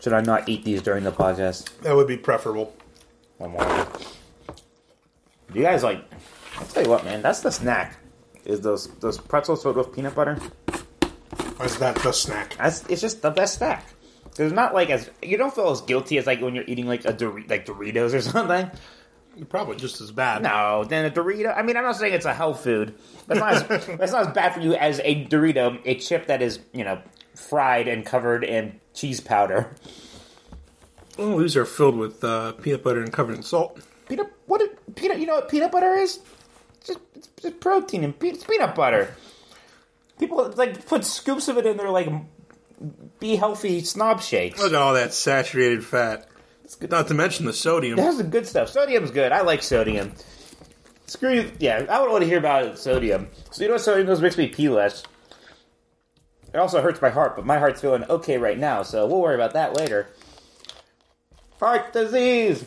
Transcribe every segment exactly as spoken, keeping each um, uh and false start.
Should I not eat these during the podcast? That would be preferable. One more. You guys like... I'll tell you what, man. That's the snack. Is those those pretzels filled with peanut butter. Why is that the snack? That's, it's just the best snack. There's not like as... You don't feel as guilty as like when you're eating like a Dor- like Doritos or something. Probably just as bad. No, then a Dorito... I mean, I'm not saying it's a health food. That's not as, that's not as bad for you as a Dorito, a chip that is, you know, fried and covered in cheese powder. Oh, these are filled with uh, peanut butter and covered in salt. Peanut... What... Is, peanut... You know what peanut butter is? It's just, it's just protein and pe- it's peanut butter. People, like, put scoops of it in their, like, Be Healthy snob shakes. Look at all that saturated fat. Not to mention the sodium. It has some good stuff. Sodium's good. I like sodium. Screw you. Yeah, I don't want to hear about sodium. So you know what sodium does? Makes me pee less. It also hurts my heart, but my heart's feeling okay right now, so we'll worry about that later. Heart disease!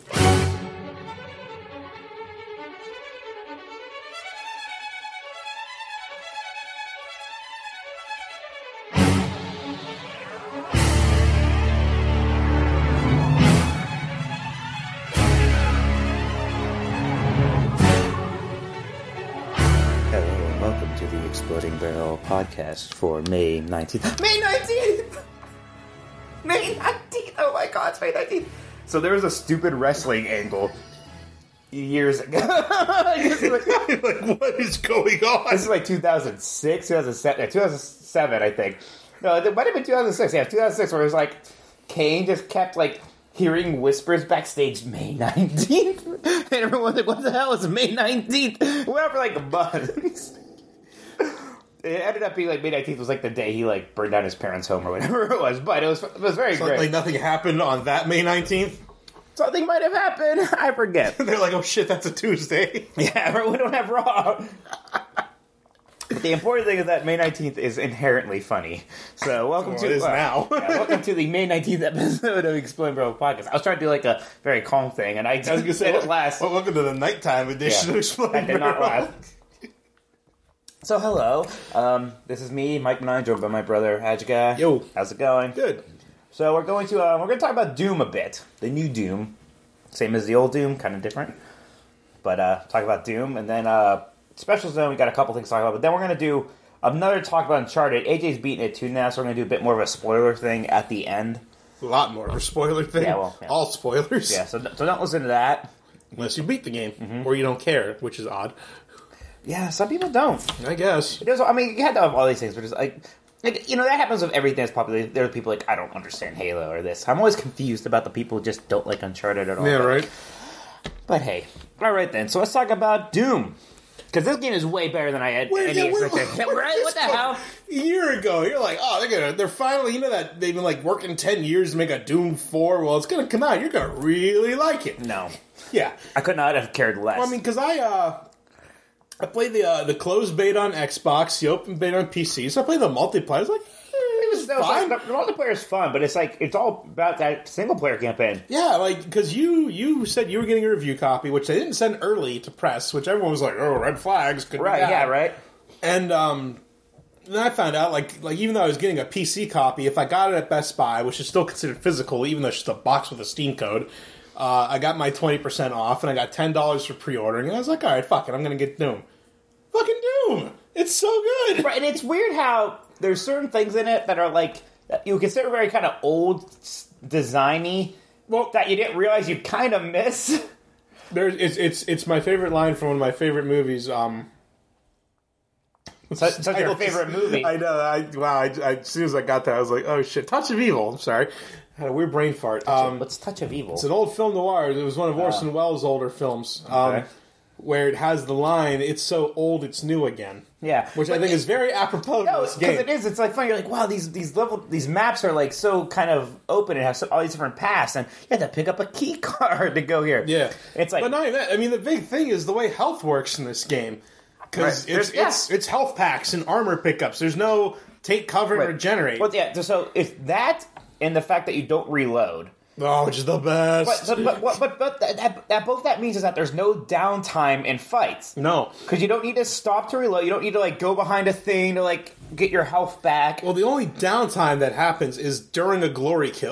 Exploding Barrel podcast for May nineteenth. May nineteenth! May nineteenth! Oh my god, it's May nineteenth. So there was a stupid wrestling angle years ago. like, like, what is going on? This is like two thousand six, two thousand seven, two thousand seven, I think. No, it might have been two thousand six. Yeah, two thousand six, where it was like Kane just kept like hearing whispers backstage, May nineteenth? And everyone's like, what the hell is May nineteenth? We went for like months. It ended up being like May nineteenth was like the day he like burned down his parents' home or whatever it was, but it was it was very so, great. Like nothing happened on that May nineteenth? Something might have happened. I forget. They're like, oh shit, that's a Tuesday. Yeah, we don't have Raw. But the important thing is that May nineteenth is inherently funny. So welcome well, to it is uh, now. yeah, welcome to the May nineteenth episode of Explain Bro podcast. I was trying to do like a very calm thing, and I, I was gonna say it last. Well, welcome to the nighttime edition Yeah, of Explain that did not Bro. last. So hello, um, this is me, Mike Nine, joined by my brother Hajika. Yo, how's it going? Good. So we're going to uh, we're going to talk about Doom a bit, the new Doom, same as the old Doom, kind of different, but uh, talk about Doom, and then uh, Special Zone. We got a couple things to talk about, but then we're going to do another talk about Uncharted. A J's beating it too now, so we're going to do a bit more of a spoiler thing at the end. A lot more of a spoiler thing. Yeah, well, yeah. All spoilers. Yeah, so so don't listen to that unless you beat the game mm-hmm. or you don't care, which is odd. Yeah, some people don't. I guess. It does, I mean, you had to have all these things, but it's like, like, you know, that happens with everything that's popular. There are people like, I don't understand Halo or this. I'm always confused about the people who just don't like Uncharted at all. Yeah, right. But hey, all right then. So let's talk about Doom. Because this game is way better than I had Where, any yeah, where, expectation. where Right? What the hell? A year ago, you're like, oh, they're gonna, they're finally, you know that they've been like working ten years to make a Doom four. Well, it's gonna come out. You're gonna really like it. No. Yeah. I could not have cared less. Well, I mean, because I, uh, I played the uh, the closed beta on Xbox, the open beta on P C, so I played the multiplayer. I was like, eh, it was No, it's fine. like, the, the multiplayer is fun, but it's like it's all about that single player campaign. Yeah, like because you you said you were getting a review copy, which they didn't send early to press, which everyone was like, oh, red flags, could Right? be bad. Yeah. Right. And um, then I found out, like, like even though I was getting a P C copy, if I got it at Best Buy, which is still considered physical, even though it's just a box with a Steam code, uh, I got my twenty percent off, and I got ten dollars for pre-ordering, and I was like, all right, fuck it, I'm going to get Doom. Fucking Doom! It's so good! Right, and it's weird how there's certain things in it that are like, that you consider very kind of old, designy, well, that you didn't realize you kind of miss. There's, it's, it's, it's my favorite line from one of my favorite movies, um... Such, such your favorite movie. I know. I wow. I, I, as soon as I got that, I was like, "Oh shit!" Touch of Evil. I'm sorry, I had a weird brain fart. Um, What's Touch of Evil? It's an old film noir. It was one of Orson uh, Welles' older films, um, okay. where it has the line, "It's so old, it's new again." Yeah, which but I think it, is very apropos no, to this game. Because it is. It's like funny. You're like, wow, these these level these maps are like so kind of open and have so, all these different paths, and you have to pick up a key card to go here. Yeah, it's like, but not even that. I mean, the big thing is the way health works in this game. Because right. it's, it's, yeah. it's health packs and armor pickups. There's no take cover right. and regenerate. Well, yeah, so it's that and the fact that you don't reload. Oh, which is the best. But, but, but, but, but that, that, that both that means is that there's no downtime in fights. No. Because you don't need to stop to reload. You don't need to, like, go behind a thing to, like, get your health back. Well, the only downtime that happens is during a glory kill.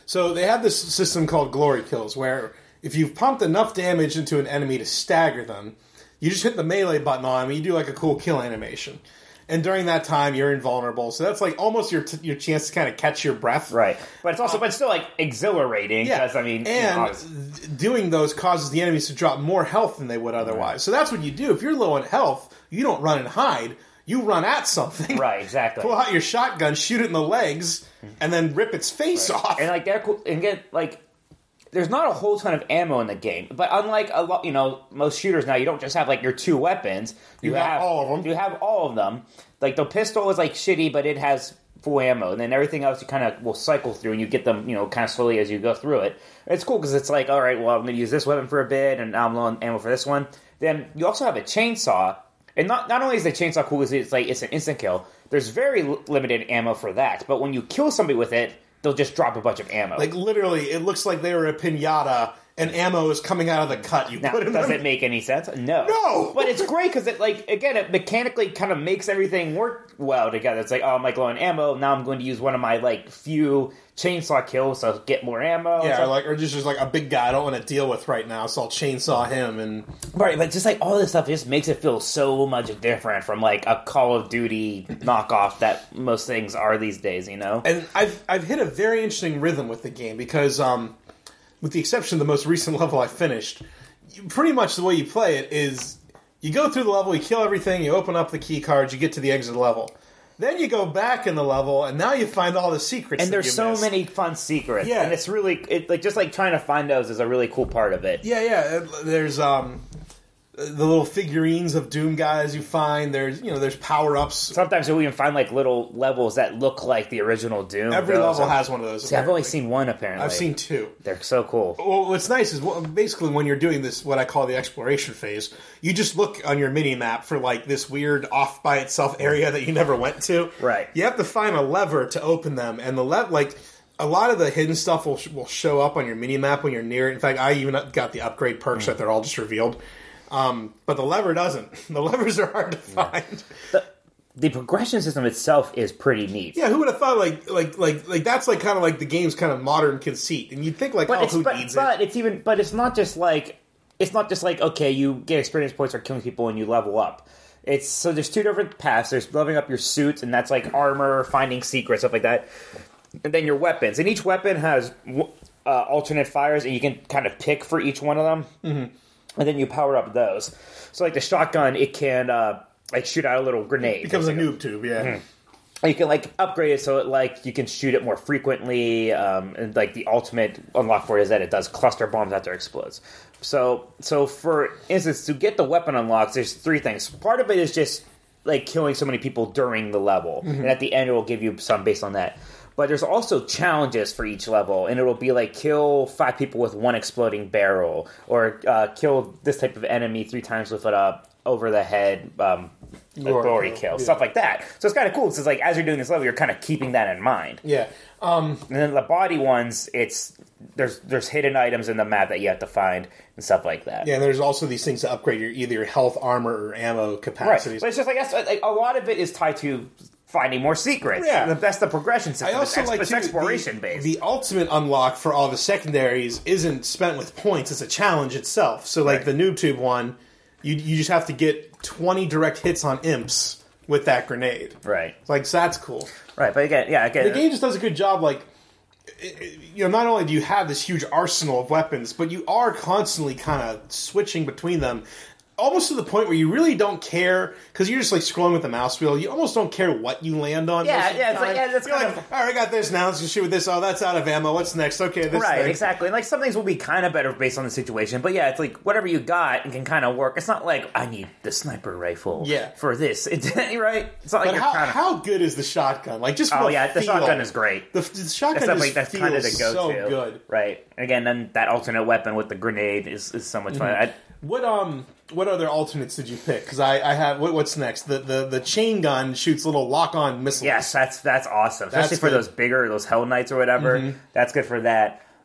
So they have this system called glory kills, where if you've pumped enough damage into an enemy to stagger them, you just hit the melee button on them and you do like a cool kill animation. And during that time, you're invulnerable. So that's like almost your t- your chance to kind of catch your breath. Right. But it's also, uh, but it's still like exhilarating. Yeah. Because, I mean, and you know, doing those causes the enemies to drop more health than they would otherwise. Right. So that's what you do. If you're low on health, you don't run and hide. You run at something. Right, exactly. Pull out your shotgun, shoot it in the legs, and then rip its face right. off. And like they're cool, and get like, there's not a whole ton of ammo in the game, but unlike a lot, you know, most shooters now, you don't just have like your two weapons. You, you have, have all of them. You have all of them. Like the pistol is like shitty, but it has full ammo, and then everything else you kind of will cycle through, and you get them, you know, kind of slowly as you go through it. It's cool because it's like, all right, well, I'm going to use this weapon for a bit, and now I'm low on ammo for this one. Then you also have a chainsaw. And not not only is the chainsaw cool, because it's like it's an instant kill. There's very l- limited ammo for that. But when you kill somebody with it, they'll just drop a bunch of ammo. Like literally, it looks like they were a pinata, and ammo is coming out of the cut you now, put in does them. it make any sense? No. No! But it's great because it, like, again, it mechanically kind of makes everything work well together. It's like, oh, I'm like low on ammo. Now I'm going to use one of my like few chainsaw kills so I'll get more ammo. Yeah, so, or like or just, just like a big guy I don't want to deal with right now, so I'll chainsaw him. And right, but just like all this stuff just makes it feel so much different from like a Call of Duty knockoff that most things are these days, you know? And I've I've hit a very interesting rhythm with the game because, um, with the exception of the most recent level I finished, you, pretty much the way you play it is you go through the level, you kill everything, you open up the key cards, you get to the exit level. Then you go back in the level, and now you find all the secrets. And that there's you so missed. many fun secrets. Yeah. And it's really, it, like, just like trying to find those is a really cool part of it. Yeah, yeah. There's um, the little figurines of Doom guys you find. There's, you know, there's power-ups. Sometimes you'll even find, like, little levels that look like the original Doom. Every those level are, has one of those. See, I've only seen one, apparently. I've seen two. They're so cool. Well, what's nice is well, basically when you're doing this, what I call the exploration phase, you just look on your mini-map for, like, this weird off-by-itself area that you never went to. Right. You have to find a lever to open them, and the le- like... A lot of the hidden stuff will will show up on your mini-map when you're near it. In fact, I even got the upgrade perks mm. that they're all just revealed. Um, but the lever doesn't. The levers are hard to find. The, the progression system itself is pretty neat. Yeah, who would have thought like like like like that's like kind of like the game's kind of modern conceit, and you'd think like, but oh, it's, who but, needs but it? it's even but it's not just like it's not just like okay, you get experience points for killing people and you level up. It's so there's two different paths. There's leveling up your suit, and that's like armor, finding secrets, stuff like that. And then your weapons, and each weapon has uh, alternate fires, and you can kind of pick for each one of them. Mm-hmm. And then you power up those. So, like the shotgun, it can uh, like shoot out a little grenade. It becomes basically. a noob tube, yeah. Mm-hmm. You can like upgrade it so it like you can shoot it more frequently. Um, and like the ultimate unlock for it is that it does cluster bombs after it explodes. So, so for instance, to get the weapon unlocks, there's three things. Part of it is just like killing so many people during the level, mm-hmm. and at the end it will give you some based on that. But there's also challenges for each level, and it'll be like kill five people with one exploding barrel, or uh, kill this type of enemy three times with a over the head um, glory, glory kill, kill. Yeah. Stuff like that. So it's kind of cool. So it's like as you're doing this level, you're kind of keeping that in mind. Yeah. Um, and then the body ones, it's there's there's hidden items in the map that you have to find and stuff like that. Yeah, and there's also these things to upgrade your either your health, armor, or ammo capacities. Right. But it's just like, that's, like a lot of it is tied to finding more secrets. Yeah. That's the progression system. I also it's, like it's too, exploration the, based. The ultimate unlock for all the secondaries isn't spent with points, it's a challenge itself. So like right. the Noob Tube one, you you just have to get twenty direct hits on imps with that grenade. Right. Like, so that's cool. Right, but again, yeah, again... The game just does a good job, like, you know, not only do you have this huge arsenal of weapons, but you are constantly kind of switching between them. Almost to the point where you really don't care, because you're just like scrolling with the mouse wheel. You almost don't care what you land on. Yeah, yeah, it's like, yeah, that's you're kind like, of... all right, I got this now. Let's just shoot with this. Oh, that's out of ammo. What's next? Okay, this Right, thing. exactly. Like, some things will be kind of better based on the situation, but yeah, it's like, whatever you got, it can kind of work. It's not like, I need the sniper rifle yeah. for this. It's, right? It's not like but you're how, kind of... how good is the shotgun? Like, just Oh, the yeah, the feel. shotgun is great. The, the shotgun that's just that's feels kind of the go-to. so good. Right. Again, then that alternate weapon with the grenade is, is so much fun. Mm-hmm. I, What um what other alternates did you pick? Because I, I have what, what's next? The, the the chain gun shoots little lock on missiles. Yes, that's that's awesome. Especially That's for good. those bigger, those Hell Knights or whatever. Mm-hmm. That's good for that.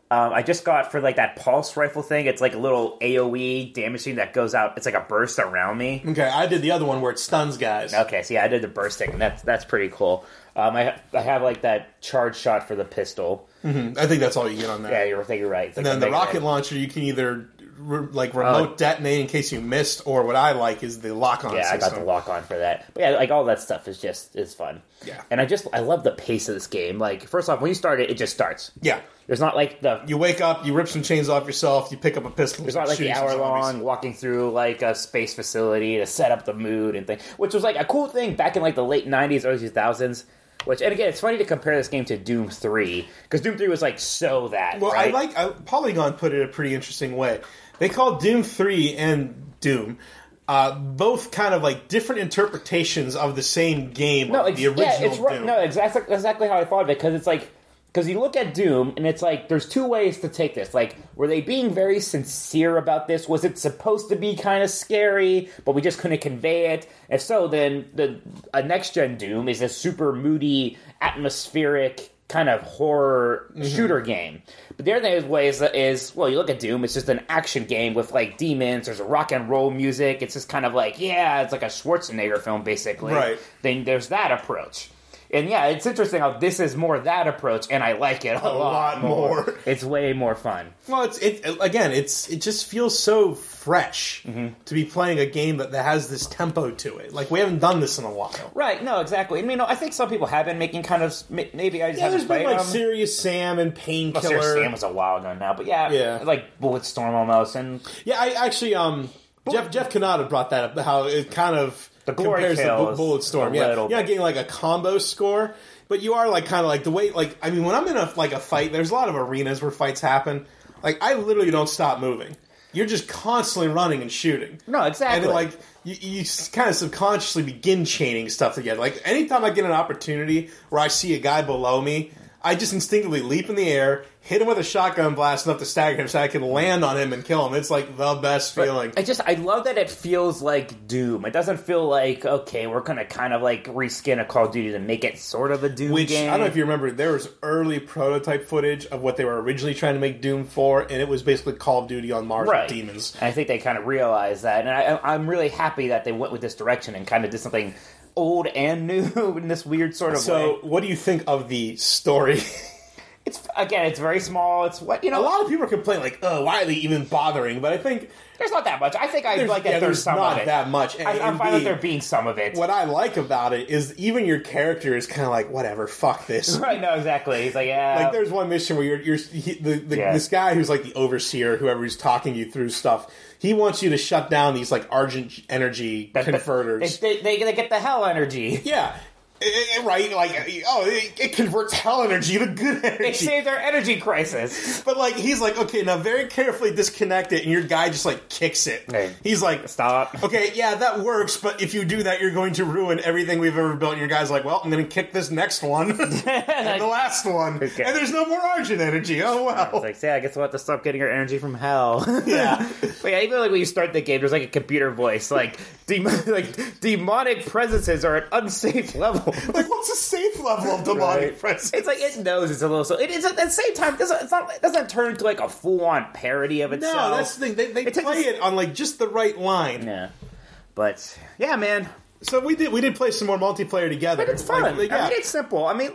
Um, I just got for like that pulse rifle thing. It's like a little A O E damage thing that goes out. It's like a burst around me. Okay, I did the other one where it stuns guys. Okay, so yeah, I did the bursting, and that's that's pretty cool. Um, I I have like that charge shot for the pistol. Mm-hmm. I think that's all you get on that. Yeah, you're, I think you're right. It's and like then the rocket negative. launcher, you can either re- like remote Uh, detonate in case you missed, or what I like is the lock on. Yeah, system. I got the lock on for that. But yeah, like all that stuff is just is fun. Yeah, and I just I love the pace of this game. Like first off, when you start it, it just starts. Yeah. There's not like the You wake up, you rip some chains off yourself, you pick up a pistol. There's not like the hour long walking through like a space facility to set up the mood and thing, which was like a cool thing back in like the late nineties, early two thousands. Which, and again, it's funny to compare this game to Doom three because Doom three was like so that. Well, right? I like I, Polygon put it a pretty interesting way. They call Doom three and Doom uh, both kind of like different interpretations of the same game. no, of it's, the original yeah, it's right. Doom. No, exactly, exactly how I thought of it because it's like. Because you look at Doom, and it's like, there's two ways to take this. Like, were they being very sincere about this? Was it supposed to be kind of scary, but we just couldn't convey it? If so, then the a next-gen Doom is a super moody, atmospheric, kind of horror mm-hmm. shooter game. But the other way is, is, well, you look at Doom, it's just an action game with, like, demons, there's a rock and roll music, it's just kind of like, yeah, it's like a Schwarzenegger film, basically. Right. Then there's that approach. And yeah, it's interesting how this is more that approach, and I like it a, a lot, lot more. more. It's way more fun. Well, it's it again. It's it just feels so fresh mm-hmm. to be playing a game that, that has this tempo to it. Like we haven't done this in a while. Right? No, exactly. I mean, I think some people have been making kind of maybe I just yeah. haven't There's been played like them. Serious Sam and Painkiller. Well, Serious Sam was a while ago now, but yeah, yeah, like Bulletstorm almost. And yeah, I actually um Jeff Jeff Kanata brought that up. How it kind of the glory compares kills to Bulletstorm. Yeah, you're not getting like a combo score. But you are like kind of like the way like I mean when I'm in a like a fight, there's a lot of arenas where fights happen. Like I literally don't stop moving. You're just constantly running and shooting. No, exactly. And then, like you, you kind of subconsciously begin chaining stuff together. Like anytime I get an opportunity where I see a guy below me, I just instinctively leap in the air, hit him with a shotgun blast enough to stagger him so I can land on him and kill him. It's like the best feeling. But I just, I love that it feels like Doom. It doesn't feel like, okay, we're going to kind of like reskin a Call of Duty to make it sort of a Doom Which, game. I don't know if you remember, there was early prototype footage of what they were originally trying to make Doom for, and it was basically Call of Duty on Mars right. with demons. And I think they kind of realized that. And I, I'm really happy that they went with this direction and kind of did something old and new in this weird sort of so, way. So, what do you think of the story? It's again, it's very small. It's what you know. A lot of people complain like, "Oh, why are they even bothering?" But I think there's not that much. I think I there's, like that. Yeah, there's, there's some not of it. that much. And, I, I'm and fine B, with there being some of it. What I like about it is even your character is kind of like, "Whatever, fuck this." Right? No, exactly. He's like, yeah. Like there's one mission where you're, you're he, the, the yeah. this guy who's like the overseer, whoever who's talking you through stuff. He wants you to shut down these like Argent energy that, converters. They, they, they get the hell energy. Yeah. It, it, right, like, oh, it, it converts hell energy to good energy. They saved their energy crisis. But, like, he's like, okay, now very carefully disconnect it, and your guy just, like, kicks it. Hey, he's like, stop. Okay, yeah, that works, but if you do that, you're going to ruin everything we've ever built. And your guy's like, well, I'm going to kick this next one, and the last one, okay. And there's no more Argent energy. Oh, well. It's like, yeah, I guess we'll have to stop getting our energy from hell. Yeah. But yeah, even like when you start the game, there's like a computer voice, like, de- like demonic presences are at unsafe level. Like, what's a safe level of demonic right. presence? It's like, it knows it's a little, so it is at the same time, it doesn't, it's not, it doesn't turn into like a full-on parody of itself. No, that's the thing. They, they it play takes, it on, like, just the right line. Yeah. But, yeah, man. So we did we did play some more multiplayer together. But it's fun. Like, like, yeah. I mean, it's simple. I mean,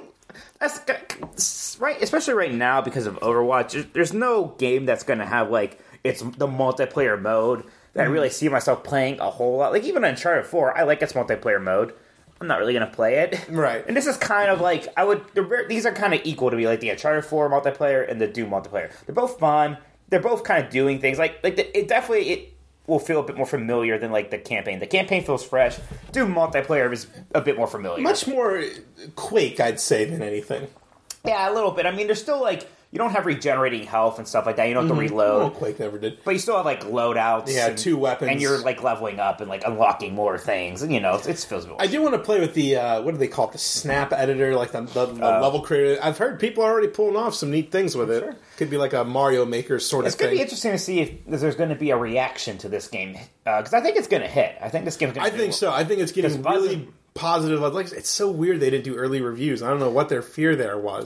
that's right, especially right now because of Overwatch. There's no game that's going to have, like, it's the multiplayer mode that I really see myself playing a whole lot. Like, even Uncharted four, I like its multiplayer mode. I'm not really going to play it. Right. And this is kind of like, I would, these are kind of equal to me, like the Uncharted four multiplayer and the Doom multiplayer. They're both fun. They're both kind of doing things. Like, like the, it definitely, it will feel a bit more familiar than, like, the campaign. The campaign feels fresh. Doom multiplayer is a bit more familiar. Much more Quake, I'd say, than anything. Yeah, a little bit. I mean, there's still, like, you don't have regenerating health and stuff like that. You don't have mm-hmm. to reload. Well, Quake never did. But you still have, like, loadouts. Yeah, and, two weapons. And you're, like, leveling up and, like, unlocking more things. And, you know, it, it feels good. I do want to play with the, uh, what do they call it? The snap editor, like the, the, the uh, level creator. I've heard people are already pulling off some neat things with it. Sure. Could be like a Mario Maker sort it's of thing. It's going to be interesting to see if there's going to be a reaction to this game. Because uh, I think it's going to hit. I think this game's going to I think so. I think it's getting really positive. Like, it's so weird they didn't do early reviews. I don't know what their fear there was.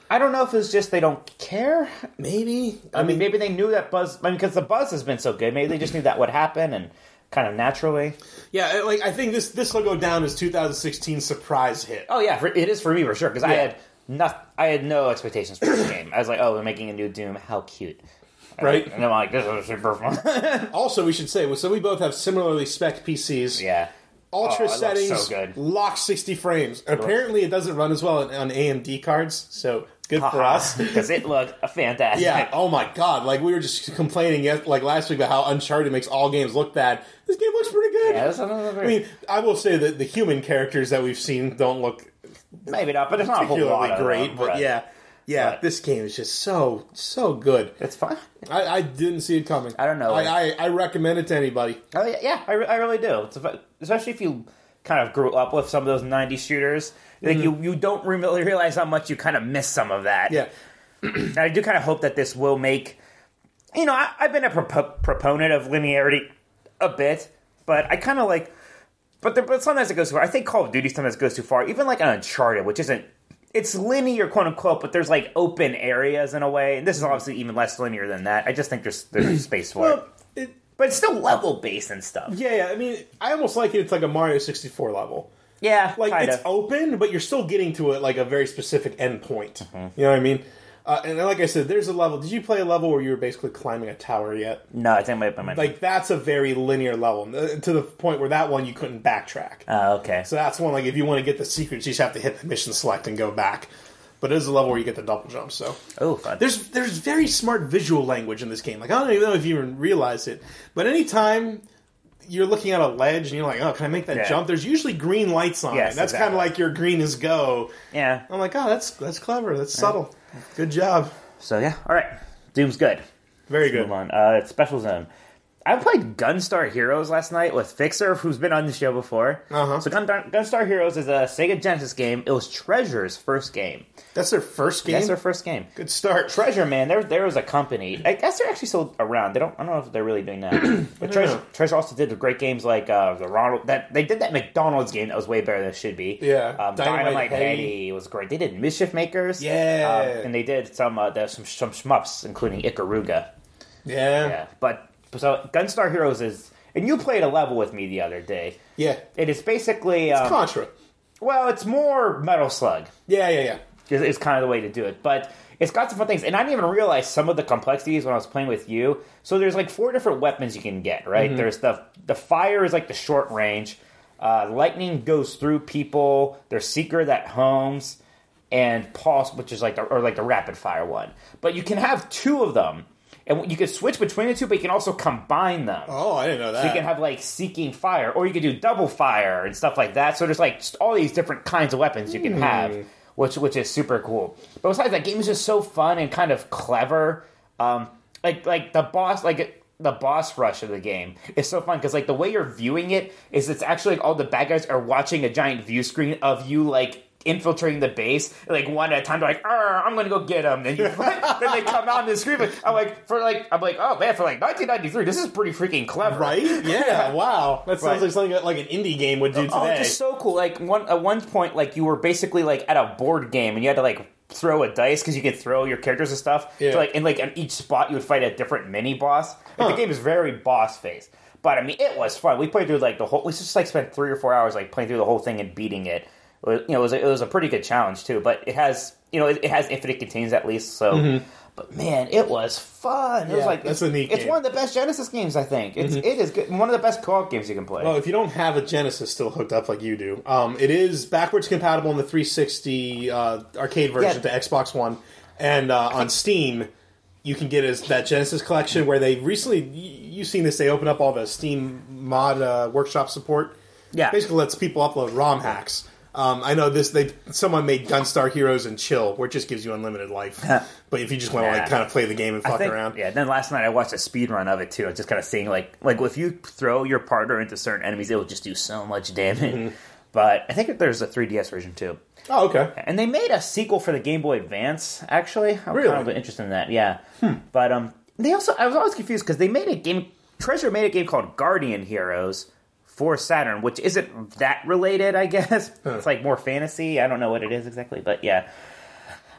I don't know if it's just they don't care. Maybe. I, I mean, mean, maybe they knew that buzz. I mean, because the buzz has been so good. Maybe they just knew that would happen and kind of naturally. Yeah, like I think this this will go down as two thousand sixteen surprise hit. Oh yeah, for, it is for me for sure because yeah. I had not, I had no expectations for this game. I was like, oh, they're making a new Doom. How cute. Right. And I'm like, this is super fun. Also, we should say, so we both have similarly spec P Cs. Yeah. Ultra oh, settings, so good. lock sixty frames. Apparently, it doesn't run as well on, on A M D cards, so good for us. Because it looked fantastic. Yeah, oh my god. Like, we were just complaining yes, like last week about how Uncharted makes all games look bad. This game looks pretty good. Yeah, that's another... I mean, I will say that the human characters that we've seen don't look... Maybe not, but it's not a whole lot great, of but right. yeah. Yeah, but this game is just so, so good. It's fun. I, I didn't see it coming. I don't know. I, I, I recommend it to anybody. Oh, yeah, yeah I, I really do. It's a, especially if you kind of grew up with some of those nineties shooters. Like mm-hmm. you, you don't really realize how much you kind of miss some of that. Yeah. And I do kind of hope that this will make... You know, I, I've been a prop- proponent of linearity a bit, but I kind of like... But, there, but sometimes it goes too far. I think Call of Duty sometimes goes too far. Even like an Uncharted, which isn't... It's linear, quote unquote, but there's like open areas in a way. And this is obviously even less linear than that. I just think there's there's space for well, it. it. But it's still level based and stuff. Yeah, yeah. I mean, I almost like it. It's like a Mario sixty-four level. Yeah, like kinda. It's open, but you're still getting to it like a very specific endpoint. Mm-hmm. You know what I mean? Uh, and like I said, there's a level. Did you play a level where you were basically climbing a tower yet? No, I think my, my like that's a very linear level uh, to the point where that one you couldn't backtrack. Oh, okay. So that's one like if you want to get the secrets, you just have to hit the mission select and go back. But it is a level where you get the double jump. So oh, fun. There's there's very smart visual language in this game. Like I don't even know if you even realize it, but anytime you're looking at a ledge and you're like, oh, can I make that yeah. jump? There's usually green lights on yes, it. That's exactly. kind of like your green is go. Yeah. I'm like, oh, that's that's clever. That's yeah. subtle. Good job. So yeah, all right. Doom's good. Very Let's good. Move on. Uh, it's Special Zone. I played Gunstar Heroes last night with Fixer, who's been on the show before. Uh-huh. So Gun- Gunstar Heroes is a Sega Genesis game. It was Treasure's first game. That's their first game? That's their first game. Good start. Treasure, man, there there was a company. I guess they're actually still around. They don't. I don't know if they're really doing that. But Treasure, know. Treasure also did the great games like uh, the Ronald. That they did that McDonald's game that was way better than it should be. Yeah. Um, Dynamite, Dynamite Heady. Heady was great. They did Mischief Makers. Yeah. Um, and they did some uh, there's some some shmups, including Ikaruga. Yeah. Yeah, but. So, Gunstar Heroes is... And you played a level with me the other day. Yeah. It is basically... It's um, Contra. Well, it's more Metal Slug. Yeah, yeah, yeah. Is, is kind of the way to do it. But it's got some fun things. And I didn't even realize some of the complexities when I was playing with you. So there's like four different weapons you can get, right? Mm-hmm. There's the... The fire is like the short range. Uh, lightning goes through people. There's Seeker that homes. And Pulse, which is like the... Or like the rapid fire one. But you can have two of them. And you can switch between the two, but you can also combine them. Oh, I didn't know that. So you can have, like, Seeking Fire, or you can do Double Fire and stuff like that. So there's, like, just all these different kinds of weapons you can mm. have, which which is super cool. But besides, that game is just so fun and kind of clever. Um, like, like the boss, like, the boss rush of the game is so fun, because, like, the way you're viewing it is it's actually, like, all the bad guys are watching a giant view screen of you, like, infiltrating the base, like one at a time. They're like, I'm gonna go get them. Then you, then they come out and they scream. I'm like, for like, I'm like, oh man, for like nineteen ninety-three, this is pretty freaking clever, right? Yeah, wow, that sounds right. like something that, like an indie game would do today. Oh, just so cool. Like one at one point, like you were basically like at a board game, and you had to like throw a dice because you could throw your characters and stuff. Yeah. So like in like on each spot, you would fight a different mini boss. Like, huh. The game is very boss based. But I mean, it was fun. We played through like the whole. We just like spent three or four hours like playing through the whole thing and beating it. You know, it was a, it was a pretty good challenge too, but it has you know it, it has infinite contains at least. So, mm-hmm. But man, it was fun. It yeah, was like that's it's, a neat it's game. one of the best Genesis games, I think. It's mm-hmm. it is good. One of the best co-op games you can play. Well, if you don't have a Genesis still hooked up like you do, um, it is backwards compatible in the three sixty uh, arcade version yeah. to Xbox One, and uh, on Steam. You can get as that Genesis collection where they recently you've seen this. They open up all the Steam mod uh, workshop support. Yeah, basically lets people upload ROM hacks. Um, I know this. They someone made Gunstar Heroes and Chill, where it just gives you unlimited life. But if you just want to yeah. like kind of play the game and fuck think, around, yeah. Then last night I watched a speed run of it too. Just kind of seeing like like if you throw your partner into certain enemies, it will just do so much damage. Mm-hmm. But I think there's a three D S version too. Oh, okay. And they made a sequel for the Game Boy Advance. Actually, I'm really kind of interested in that. Yeah, hmm. but um, they also I was always confused because they made a game. Treasure made a game called Guardian Heroes for Saturn, which isn't that related, I guess. Huh. It's like more fantasy. I don't know what it is exactly, but yeah.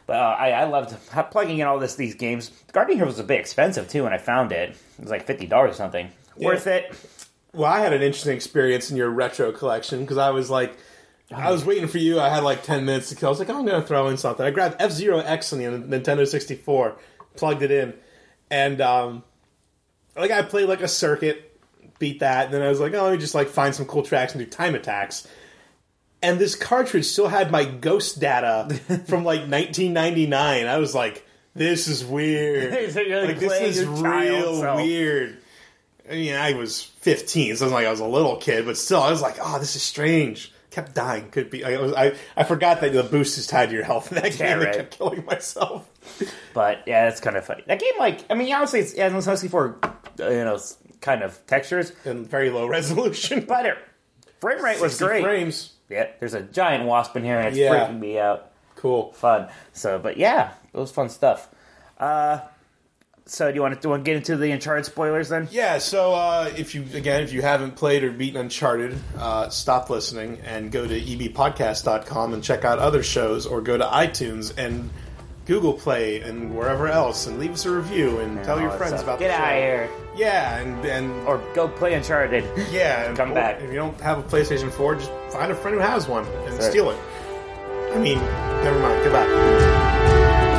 But uh, I, I loved plugging in all this these games. Guardian Heroes was a bit expensive too when I found it. It was like fifty dollars or something. Yeah. Worth it. Well, I had an interesting experience in your retro collection because I was like, I was waiting for you. I had like ten minutes to kill. I was like, oh, I'm going to throw in something. I grabbed F-Zero X on the Nintendo sixty-four, plugged it in, and um, like I played like a circuit, beat that, and then I was like, oh, let me just like find some cool tracks and do time attacks. And this cartridge still had my ghost data from like nineteen ninety-nine. I was like, this is weird. So you're, like, like this is real weird. I mean, I was fifteen, so it wasn't like I was a little kid, but still, I was like, oh, this is strange. Kept dying. Could be. I was, I, I forgot that the boost is tied to your health in that yeah, game. Right. I kept killing myself. But yeah, that's kind of funny. That game, like, I mean, honestly, it's, yeah, it's mostly for, you know, kind of textures. And very low resolution. But it, frame rate was great. frames. Yeah, there's a giant wasp in here, and it's yeah. freaking me out. Cool. Fun. So, but yeah, it was fun stuff. Uh, so do you want to, do you want to get into the Uncharted spoilers then? Yeah, so uh, if you, again, if you haven't played or beaten Uncharted, uh, stop listening and go to e b podcast dot com and check out other shows, or go to iTunes and Google Play and wherever else and leave us a review and and tell your friends stuff. about Get the show. out of here. Yeah, and, and Or go play Uncharted. yeah, and Come or back. If you don't have a PlayStation four, just find a friend who has one and Sure. steal it. I mean, never mind. Goodbye.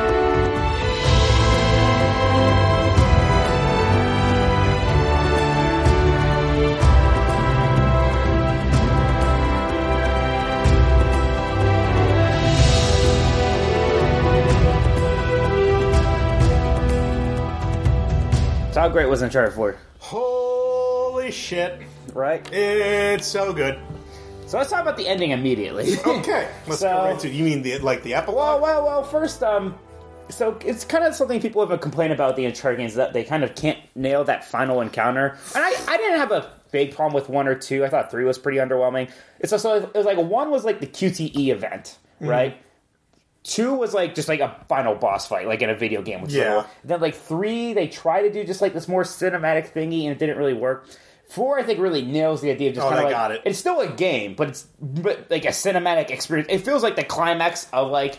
So how great was Uncharted four? Holy shit. Right? It's so good. So let's talk about the ending immediately. Okay, let's So- go right to. You mean the like the Well, epilogue? well, well. First, um, so it's kind of something people have complained about the Uncharted games, that they kind of can't nail that final encounter. And I, I didn't have a big problem with one or two. I thought three was pretty underwhelming. It's also it was like one was like the Q T E event, Mm-hmm. right? Two was like just like a final boss fight, like in a video game. Which Yeah. was cool. Then like three, they try to do just like this more cinematic thingy, and it didn't really work. Four, I think, really nails the idea of just Oh, kind of they like got it. it's still a game, but it's but like a cinematic experience. It feels like the climax of like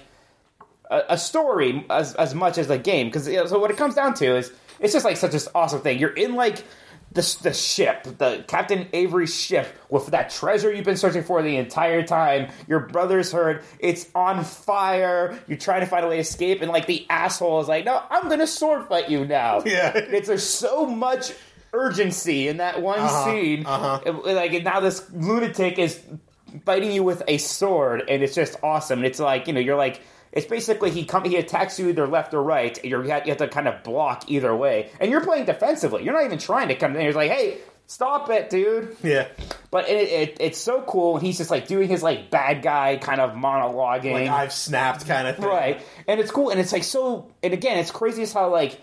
a, a story as as much as a game. Because you know, so what it comes down to is it's just like such an awesome thing. You're in like the the ship, the Captain Avery's ship, with that treasure you've been searching for the entire time. Your brother's heard it's on fire. You're trying to find a way to escape, and like the asshole is like, "No, I'm gonna sword fight you now." Yeah. It's there's so much urgency in that one Uh-huh, scene. uh-huh. It- like and now this lunatic is fighting you with a sword, and it's just awesome. And it's like, you know, you're like, it's basically he come he attacks you either left or right. You're, you have you have to kind of block either way, and you're playing defensively. You're not even trying to come in. You're like, hey, stop it, dude. Yeah. But it, it, it's so cool. And he's just like doing his like bad guy kind of monologuing, Like I've snapped kind of thing. right? And it's cool. And it's like so. And again, it's crazy as how like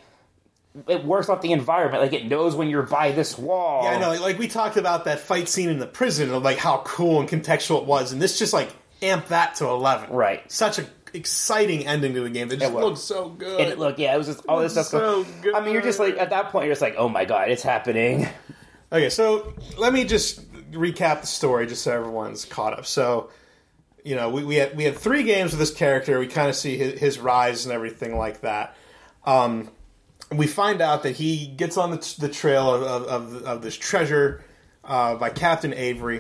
it works off the environment. Like it knows when you're by this wall. Yeah, I know. Like, like we talked about that fight scene in the prison, of like how cool and contextual it was, and this just like amped that to eleven. Right. Such a exciting ending to the game. It just was. looked so good. And it looked, yeah, it was just all this stuff. so good. I mean, you're just like at that point, you're just like, oh my god, it's happening. Okay, so let me just recap the story just so everyone's caught up. So, you know, we, we had we had three games with this character. We kind of see his, his rise and everything like that. Um, we find out that he gets on the, the trail of, of, of, of this treasure uh, by Captain Avery.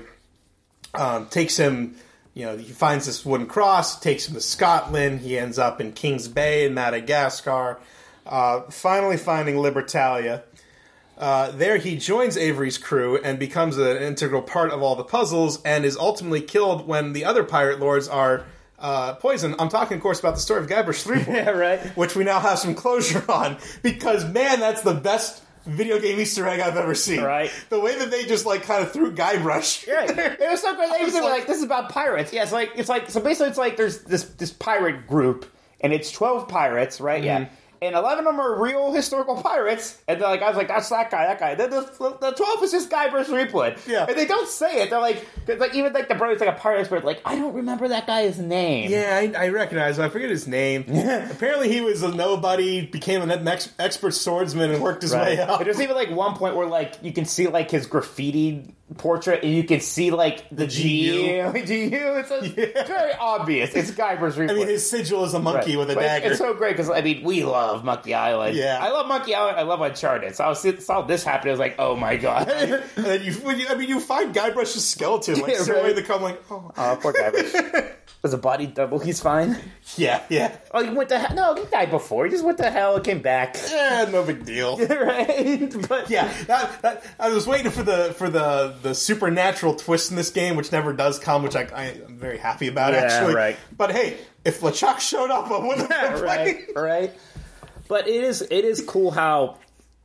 Um, takes him, you know, he finds this wooden cross, takes him to Scotland. He ends up in Kings Bay in Madagascar. Uh, finally finding Libertalia. Uh, there he joins Avery's crew and becomes an integral part of all the puzzles, and is ultimately killed when the other pirate lords are uh, poisoned. I'm talking, of course, about the story of Guybrush Threepwood, Yeah, right. which we now have some closure on, because, man, that's the best video game Easter egg I've ever seen. Right. The way that they just, like, kind of threw Guybrush. Right. It was so good. They I was were like, like- this is about pirates. Yeah, it's like it's like so basically it's like there's this this pirate group, and it's twelve pirates, right? Yeah. And eleven of them are real historical pirates, and they're like, I was like, that's that guy, that guy. Then the, the twelve is just Guybrush Threepwood. Yeah. And they don't say it. They're like, they're like even like the brother's like a pirate expert, like, I don't remember that guy's name. Yeah, I, I recognize him. I forget his name. Apparently he was a nobody, became an ex- expert swordsman, and worked his Right. way up. But there's even like one point where like you can see like his graffiti portrait, and you can see like the, The G U. G U. It's, a, Yeah. it's very obvious. It's Guybrush's report. I mean, his sigil is a monkey Right. with a But dagger. It's so great because I mean, we love Monkey Island. Yeah. I love Monkey Island. I love Uncharted. So I was, saw this happen. I was like, oh my god. and then you, when you, I mean, you find Guybrush's skeleton like Yeah, slowly right. to come like, oh, Oh, poor Guybrush. Was a body double. He's fine. yeah, yeah, Oh, he went to hell. No, he died before. He just went to hell and came back. eh, no big deal. Right? But Yeah, that, that, I was waiting for the for the the supernatural twist in this game, which never does come, which I, I am very happy about Yeah, actually. right. But hey, if LeChuck showed up, I wouldn't have right, complained. right. But it is it is cool how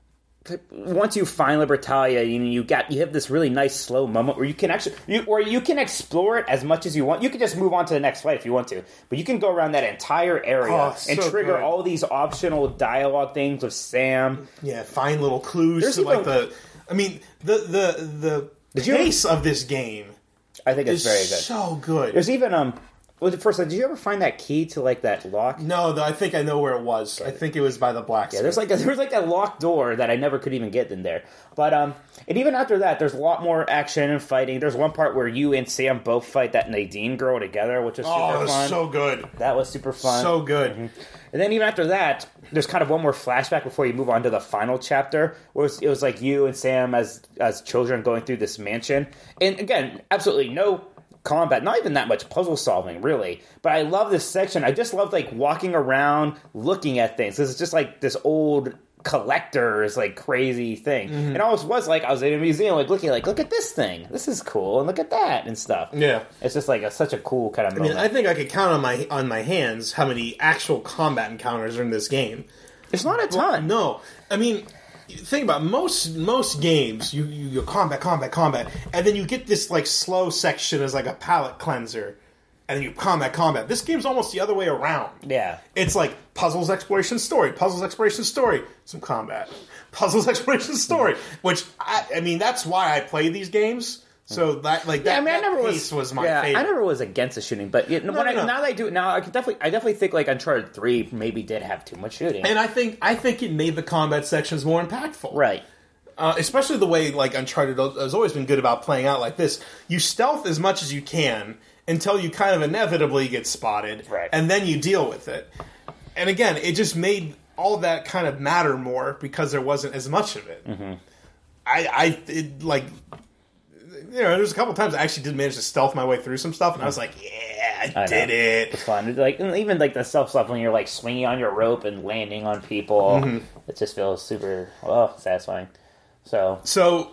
once you find Libertalia, you you got you have this really nice slow moment where you can actually you or you can explore it as much as you want. You can just move on to the next fight if you want to, but you can go around that entire area Oh, and so trigger good. all these optional dialogue things with Sam. Yeah, find little clues There's to like even- the. I mean, the the the Did you- pace of this game I think it's is very good. so good. There's even um. Well, first, did you ever find that key to like that lock? No, though, I think I know where it was. I think it was by the blacksmith. Yeah, there's like a, there's like a locked door that I never could even get in there. But um, and even after that, there's a lot more action and fighting. There's one part where you and Sam both fight that Nadine girl together, which is super oh, it was fun. so good, that was super fun. so good. And then even after that, there's kind of one more flashback before you move on to the final chapter, where it was, it was like you and Sam as as children going through this mansion. And again, absolutely no combat, not even that much puzzle solving, really. But I love this section. I just love like walking around, looking at things. This is just like this old collector's like crazy thing. Mm-hmm. It almost was like I was in a museum, like looking like, look at this thing. This is cool, and look at that and stuff. Yeah. It's just like a, such a cool kind of I mean, moment. I think I could count on my on my hands how many actual combat encounters are in this game. It's not a ton. No, I mean, think about it. most most games. You you go combat, combat, combat, and then you get this like slow section as like a palate cleanser, and then you combat, combat. This game's almost the other way around. Yeah. It's like puzzles, exploration, story, puzzles, exploration, story, some combat, puzzles, exploration, story. Which I, I mean, that's why I play these games. So that like that, Yeah, I mean, I that never pace was, was my yeah, favorite. I never was against the shooting, but you know, No, when no, I, no. now that I do it now, I can definitely, I definitely think like Uncharted three maybe did have too much shooting. And I think I think it made the combat sections more impactful. Right. Uh, especially the way like Uncharted has always been good about playing out like this. You stealth as much as you can until you kind of inevitably get spotted, Right. and then you deal with it. And again, it just made all that kind of matter more because there wasn't as much of it. Mm-hmm. I, I it, like, you know, there's a couple times I actually did manage to stealth my way through some stuff, and I was like, yeah, I, I did know. it. It's fun. Like and even like the self stuff when you're like swinging on your rope and landing on people, Mm-hmm. it just feels super oh satisfying. So So,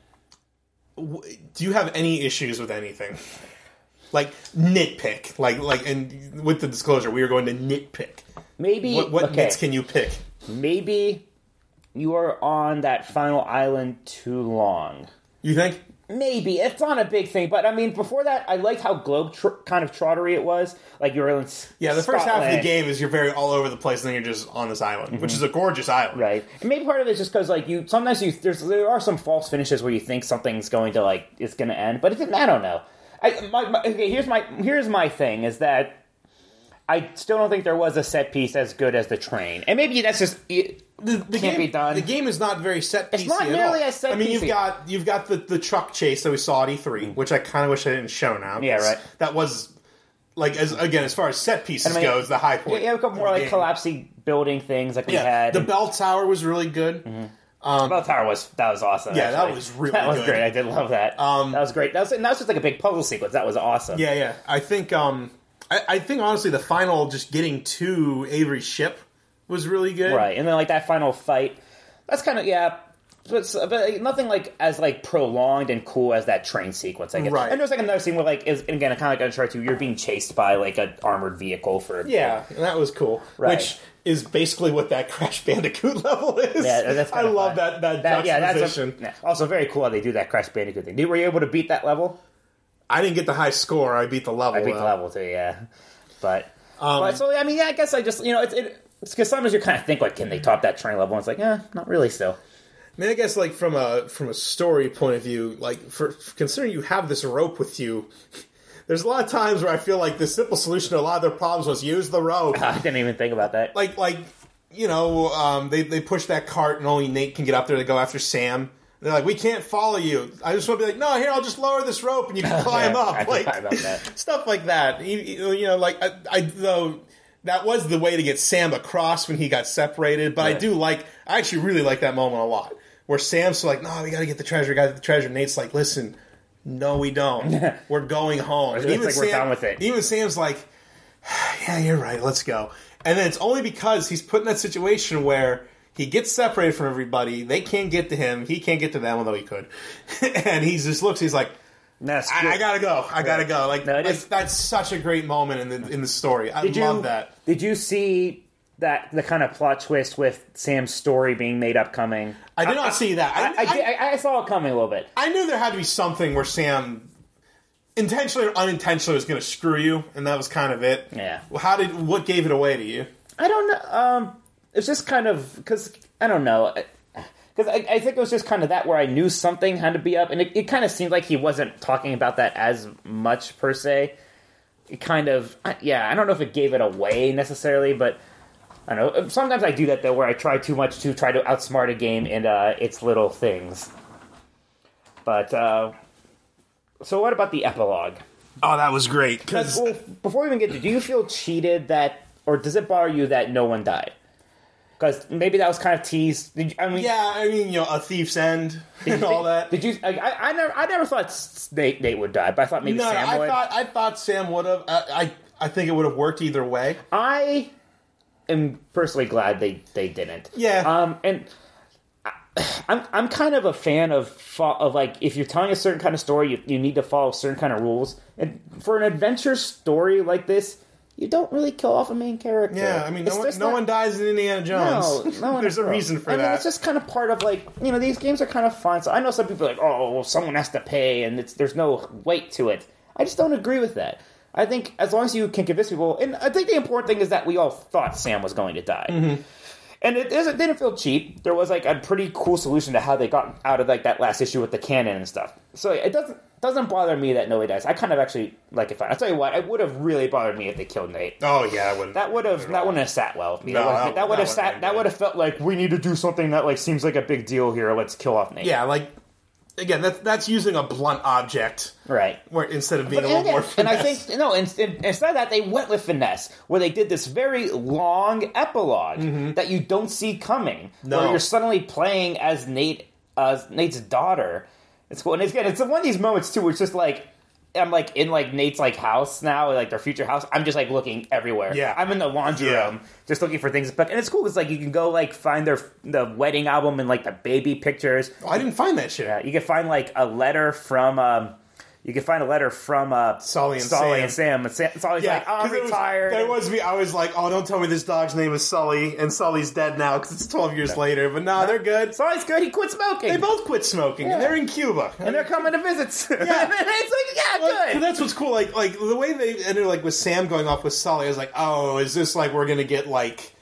w- do you have any issues with anything? Like nitpick, like like, and with the disclosure, we are going to nitpick. maybe What, what okay, nits can you pick? maybe you are on that final island too long. You think? Maybe it's not a big thing, but I mean, before that, I liked how globe tr- kind of trottery it was. Like you were in S- Yeah, the first half of the Scotland. game is you're very all over the place, and then you're just on this island, which is a gorgeous island. Right, and maybe part of it is just because like you sometimes you there's there are some false finishes where you think something's going to like it's going to end, but it didn't. I don't know. I my, my okay here's my here's my thing is that I still don't think there was a set piece as good as the train, and maybe that's just it The, the can't game, be done. The game is not very set It's piecey not at nearly all. as set I mean, you've piecey. got you've got the, the truck chase that we saw at E three, which I kind of wish I didn't show now. 'cause Yeah, right. That was like as again as far as set pieces I mean, goes, the high Yeah, point. you have a couple of more the like game. collapsing building things like we Yeah, had. the and- bell tower was really good. Bell Tower was that was awesome. Yeah, that actually. was really that was good. great. I did love that. Um, that was great. That was and that was just like a big puzzle sequence. That was awesome. Yeah, yeah. I think um, I, I think honestly the final just getting to Avery's ship was really good. Right, and then like that final fight, that's kind of yeah, but but nothing like as like prolonged and cool as that train sequence. I guess. Right. And there's like another scene where like is again kind of like Uncharted two, you're being chased by like an armored vehicle for Yeah, and that was cool. Right. Which is basically what that Crash Bandicoot level is. Yeah, that's I kinda love fun. that that, That, yeah, that's a, juxtaposition. yeah. Also very cool how they do that Crash Bandicoot thing. Did- Were you able to beat that level? I didn't get the high score. I beat the level. I beat the though. level too. Yeah, but Um, but so I mean yeah, I guess I just you know it's it, it's because sometimes you kind of think like can they top that train level? And it's like eh, not really. Still. I mean, I guess like from a from a story point of view, like for considering you have this rope with you, there's a lot of times where I feel like the simple solution to a lot of their problems was use the rope. I didn't even think about that. like like you know um, they they push that cart and only Nate can get up there to go after Sam. They're like, we can't follow you. I just want to be like, no, here, I'll just lower this rope and you can climb Yeah, up. I Like, forgot about that. stuff like that. You, you know, like, I, I, though, that was the way to get Sam across when he got separated. But Right. I do like, I actually really like that moment a lot. Where Sam's like, no, we got to get the treasure, we got to get the treasure. Nate's like, listen, no, we don't. We're going home. It's And even like we're done with it. Even Sam's like, yeah, you're right, let's go. And then it's only because he's put in that situation where he gets separated from everybody. They can't get to him. He can't get to them, although he could. And he just looks. He's like, That's I, I gotta go. I gotta go. Like, No, it like is- that's such a great moment in the in the story. I Did love you, that. Did you see that the kind of plot twist with Sam's story being made up coming? I did not see that. I, I, I, did, I, I saw it coming a little bit. I knew there had to be something where Sam, intentionally or unintentionally, was going to screw you, and that was kind of it. Yeah. Well, how did what gave it away to you? I don't know. Um, it's just kind of because I don't know. Because I, I think it was just kind of that where I knew something had to be up, and it, it kind of seemed like he wasn't talking about that as much per se. It kind of, yeah, I don't know if it gave it away necessarily, but I don't know. Sometimes I do that though, where I try too much to try to outsmart a game in uh, its little things. But uh, so, what about the epilogue? Oh, that was great. Because, Because well, before we even get to, do you feel cheated that, or does it bother you that no one died? Because maybe that was kind of teased. Did you, I mean, yeah, I mean, you know, a thief's end and all that. Did you? I, I, I never, I never thought Nate, Nate would die, but I thought maybe No, Sam I would. thought I thought Sam would have. I, I I think it would have worked either way. I am personally glad they, they didn't. Yeah. Um, and I, I'm I'm kind of a fan of fo- of like if you're telling a certain kind of story, you, you need to follow certain kind of rules. And for an adventure story like this, you don't really kill off a main character. Yeah, I mean, no It's one, just no not- one dies in Indiana Jones. No, no one There's a will. reason for I mean, that. it's just kind of part of like you know these games are kind of fun. So I know some people are like, oh, well, someone has to pay, and it's, there's no weight to it. I just don't agree with that. I think as long as you can convince people, and I think the important thing is that we all thought Sam was going to die. Mm-hmm. And it doesn't, didn't feel cheap. There was like a pretty cool solution to how they got out of like that last issue with the cannon and stuff. So it doesn't doesn't bother me that nobody dies. I kind of actually like it. I'll tell you what, it would have really bothered me if they killed Nate. Oh yeah, I wouldn't. That would have that wouldn't have sat well with me. No, that would that- have, that would that have sat wouldn't have that been would have felt like we need to do something that like seems like a big deal here. Let's kill off Nate. Yeah, like again, that's that's using a blunt object, Right. where instead of being But a little again, more and I finesse. think no, in, in, instead of that, they went with finesse, where they did this very long epilogue that you don't see coming, No. where you're suddenly playing as Nate, uh, Nate's daughter. It's cool, and it's good. It's one of these moments too, where it's just like I'm like in like Nate's like house now, like their future house. I'm just like looking everywhere. Yeah. I'm in the laundry Yeah. room, just looking for things. But and it's cool because like you can go like find their the wedding album and like the baby pictures. Oh, I didn't find that shit. Yeah, you can find like a letter from. Um, you can find a letter from uh, Sully and Sully Sam. and Sam. And Sam Sully's Yeah, like, oh, I'm 'cause it was- retired. There was me. I was like, "Oh, don't tell me this dog's name is Sully, and Sully's dead now because it's twelve years later." But no, they're good. Sully's good. He quit smoking. They both quit smoking, Yeah. and they're in Cuba. and they're coming to visit. Yeah, and it's like, yeah, Well, good. that's what's cool. Like, like the way they ended, like with Sam going off with Sully, I was like, "Oh, is this like we're gonna get like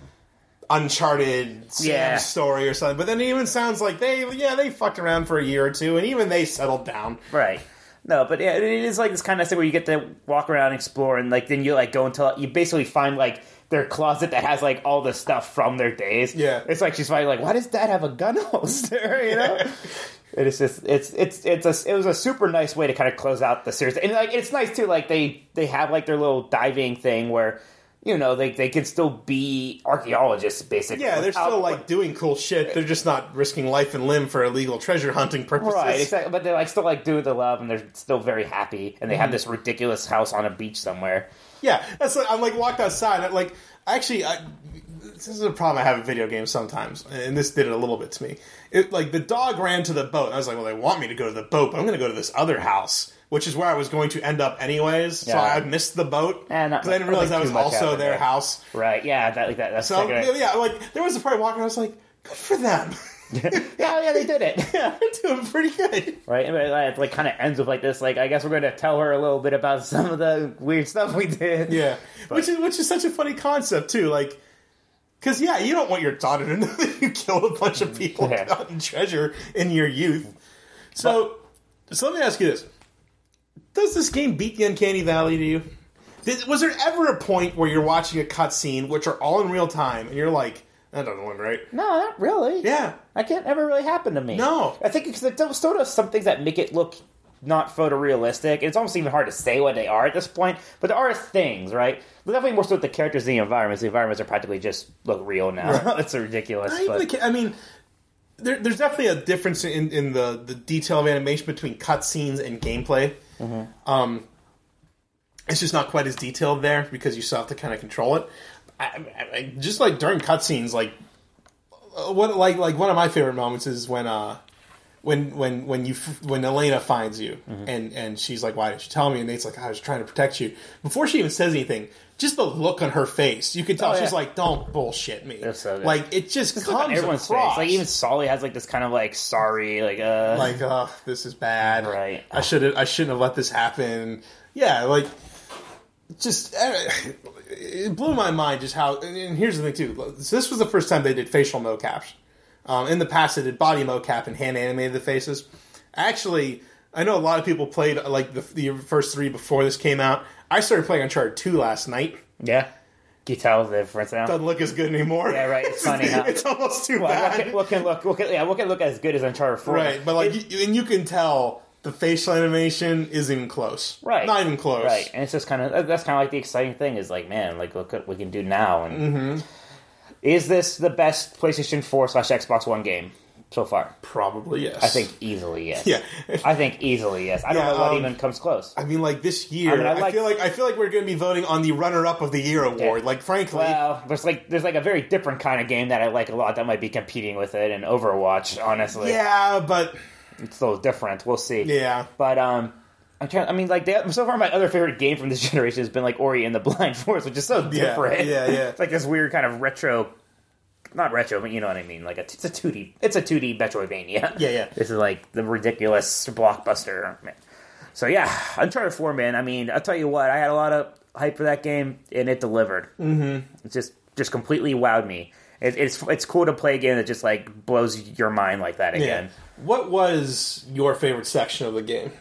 Uncharted Sam Yeah. story or something?" But then it even sounds like they, yeah, they fucked around for a year or two, and even they settled down. Right. No, but yeah, it is like this kind of thing where you get to walk around and explore, and like then you like go until you basically find like their closet that has like all the stuff from their days. Yeah. It's like she's finding like, why does Dad have a gun holster? You know. It is just it's it's it's a it was a super nice way to kind of close out the series, and like it's nice too. Like they they have like their little diving thing where. You know, they they can still be archaeologists, basically. Yeah, they're without- still like doing cool shit. They're just not risking life and limb for illegal treasure hunting purposes. right, exactly. But they're like still like doing the love, and they're still very happy, and they Mm-hmm. have this ridiculous house on a beach somewhere. Yeah, that's like I'm like walked outside. And, like actually, I, this is a problem I have in video games sometimes, and this did it a little bit to me. It like the dog ran to the boat. And I was like, well, they want me to go to the boat, but I'm going to go to this other house, which is where I was going to end up anyways. So Yeah. I missed the boat Eh, not because I didn't much- realize that like was too much also happened their there. house. Right? Yeah, that like that. That's So like a- yeah, like there was a part walking. I was like, good for them. yeah, yeah, they did it. Yeah, they're doing pretty good. Right, and it like kind of ends with like this. Like, I guess we're going to tell her a little bit about some of the weird stuff we did. Yeah, which is which is such a funny concept too. Like, because yeah, you don't want your daughter to know that you killed a bunch of people Yeah. and gotten treasure in your youth. So, so let me ask you this: does this game beat the Uncanny Valley to you? Did, was there ever a point where you're watching a cutscene, which are all in real time, and you're like, That doesn't look right. No, not really. Yeah. That can't ever really happen to me. No. I think because it still does some things that make it look not photorealistic. It's almost even hard to say what they are at this point, but there are things, right? There's definitely more so with the characters than the environments. The environments are practically just look real now. Right. It's ridiculous. I, but... the, I mean, there, there's definitely a difference in, in the, the detail of animation between cutscenes and gameplay. Mm-hmm. Um, it's just not quite as detailed there because you still have to kind of control it. I, I, I, just like during cutscenes, like what like like one of my favorite moments is when uh when when when you when Elena finds you mm-hmm. and and she's like, why didn't you tell me? And Nate's like, I was trying to protect you. Before she even says anything, just the look on her face, you can tell oh, yeah. she's like, don't bullshit me. So like it just it's comes like on everyone's across. face. Like even Sully has like this kind of like sorry, like uh like uh this is bad. Right. I should I shouldn't have let this happen. Yeah, like just it blew my mind just how. And here's the thing too. This was the first time they did facial mocaps. Um, in the past, they did body mocap and hand animated the faces. Actually, I know a lot of people played like the, the first three before this came out. I started playing Uncharted two last night. Yeah. Can you tell the difference now? Doesn't look as good anymore. Yeah, right. It's funny. Huh? It's almost too well, bad. What can, what can look? What can, yeah, what can look as good as Uncharted four? Right, but like, it, you, and you can tell the facial animation isn't even close. Right, not even close. Right, and it's just kind of that's kind of like the exciting thing is like, man, like look what we can do now. And mm-hmm. is this the best PlayStation four slash Xbox One game so far? Probably yes. I think easily yes. Yeah, I think easily yes. I don't yeah, know what um, even comes close. I mean, like this year, I, mean, I, I like, feel like I feel like we're going to be voting on the runner-up of the year award. Yeah. Like, frankly, well, there's like there's like a very different kind of game that I like a lot that might be competing with it, and Overwatch. Honestly, yeah, but it's still different. We'll see. Yeah, but um. I'm trying, I mean, like, they, so far my other favorite game from this generation has been, like, Ori and the Blind Forest, which is so different. Yeah, yeah, yeah. It's like this weird kind of retro, not retro, but you know what I mean. Like, a, it's a two D, it's a two D Metroidvania. Yeah, yeah. This is, like, the ridiculous blockbuster. Man. So, yeah, Uncharted four, man, I mean, I'll tell you what, I had a lot of hype for that game, and it delivered. Mm-hmm. It just, just completely wowed me. It, it's it's cool to play a game that just, like, blows your mind like that again. Yeah. What was your favorite section of the game?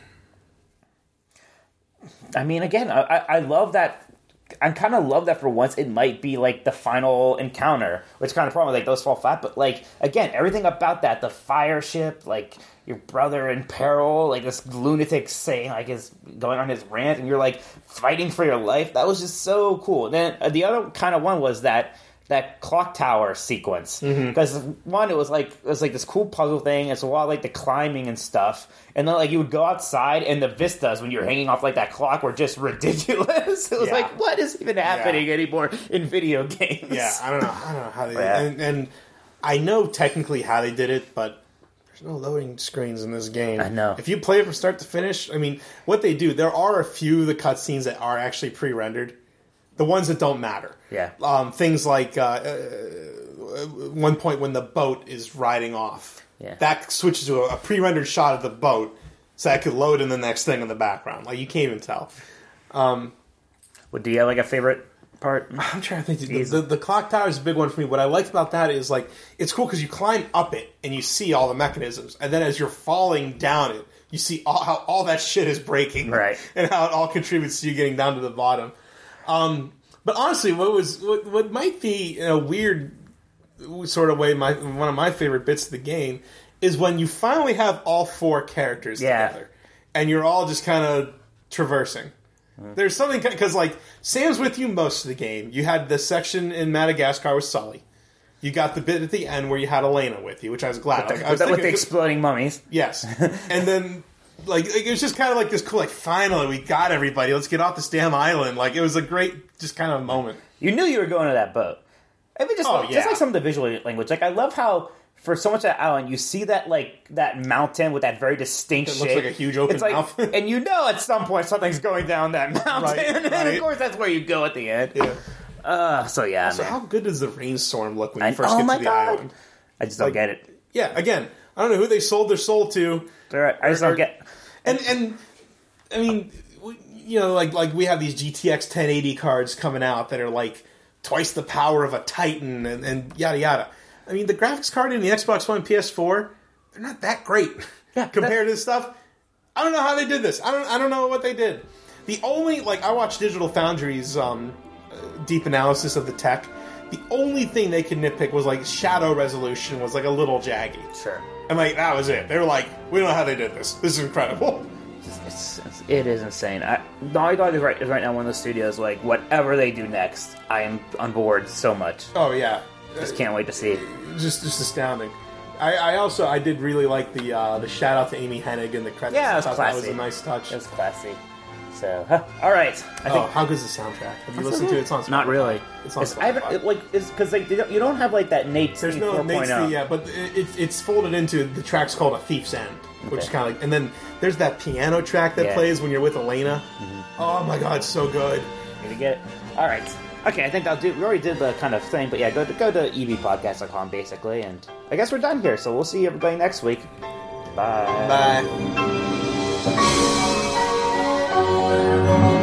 I mean, again, I, I love that. I kind of love that for once it might be like the final encounter, which kind of problem like those fall flat. But like again, everything about that, the fire ship, like your brother in peril, like this lunatic saying like is going on his rant, and you're like fighting for your life. That was just so cool. And then uh, the other kind of one was that. That clock tower sequence, because mm-hmm. one, it was like it was like this cool puzzle thing. It's a lot like the climbing and stuff, and then like you would go outside, and the vistas when you're hanging off like that clock were just ridiculous. It was yeah. like, what is even happening yeah. anymore in video games? Yeah, I don't know. I don't know how they. Yeah. And, and I know technically how they did it, but there's no loading screens in this game. I know. If you play it from start to finish, I mean, what they do, there are a few of the cutscenes that are actually pre-rendered. The ones that don't matter. Yeah. Um, things like uh, uh, one point when the boat is riding off. Yeah. That switches to a, a pre-rendered shot of the boat so that could load in the next thing in the background. Like, you can't even tell. Um, well, do you have, like, a favorite part? I'm trying to think. The, the, the clock tower is a big one for me. What I liked about that is, like, it's cool because you climb up it and you see all the mechanisms. And then as you're falling down it, you see all, how all that shit is breaking. Right. And how it all contributes to you getting down to the bottom. Um, but honestly, what was what, what might be in a weird sort of way my one of my favorite bits of the game is when you finally have all four characters yeah. together, and you're all just kind of traversing. Mm. There's something because like Sam's with you most of the game. You had the section in Madagascar with Sully. You got the bit at the end where you had Elena with you, which I was glad. With the, I was with, thinking, with the exploding mummies. Yes, and then. Like, it was just kind of like this cool, like, finally, we got everybody. Let's get off this damn island. Like, it was a great, just kind of moment. You knew you were going to that boat. I mean, just, oh, like, yeah. just like some of the visual language. Like, I love how, for so much of that island, you see that, like, that mountain with that very distinct it shape. It looks like a huge open it's like, mouth. And you know at some point something's going down that mountain. Right, and right. of course, that's where you go at the end. Yeah. Uh, so, yeah, So man. how good does the rainstorm look when you I, first oh get my to the God. island? I just don't like, get it. Yeah, again, I don't know who they sold their soul to. Right. I just or, don't get And, and I mean, we, you know, like like we have these G T X ten eighty cards coming out that are like twice the power of a Titan and, and yada yada. I mean, the graphics card in the Xbox One and P S four, they're not that great yeah, compared to this stuff. I don't know how they did this. I don't I don't know what they did. The only, like, I watched Digital Foundry's um, deep analysis of the tech. The only thing they could nitpick was like shadow resolution was like a little jaggy. Sure. And like that was it. They were like, we don't know how they did this. This is incredible. It's, it's, it is insane. I, Naughty Dog is right, is right now one of those studios, like, whatever they do next, I am on board so much. Oh, yeah. Just can't wait to see. Just just astounding. I, I also, I did really like the uh, the shout out to Amy Hennig in the credits. Yeah, it was I thought classy. That was a nice touch. It was classy. So, huh. All right. I oh, think, how good's the soundtrack? Have you listened to it? It's on Spotify. Not really. It's on It's, I haven't, Spotify. it, like, it's because like, you don't- you don't have like that Nate There's no Nate's the, yeah, but it, it, it's folded into the track's called A Thief's End, which Okay. is kind of like, and then there's that piano track that Yeah. plays when you're with Elena. Mm-hmm. Oh my god, it's so good. Need to get it. All right. Okay, I think I'll do. We already did the kind of thing, but yeah, go to go to e b podcast dot com basically, and I guess we're done here. So we'll see everybody next week. Bye. Bye.